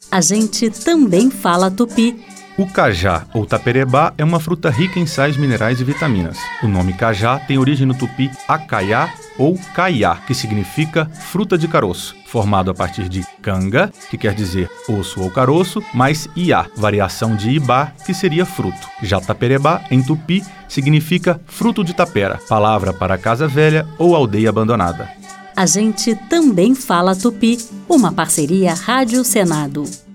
A gente também fala tupi. O cajá, ou taperebá, é uma fruta rica em sais minerais e vitaminas. O nome cajá tem origem no tupi acaiá ou caiá, que significa fruta de caroço, formado a partir de canga, que quer dizer osso ou caroço, mais iá, variação de ibá, que seria fruto. Já taperebá, em tupi, significa fruto de tapera, palavra para casa velha ou aldeia abandonada. A gente também fala tupi, uma parceria Rádio Senado.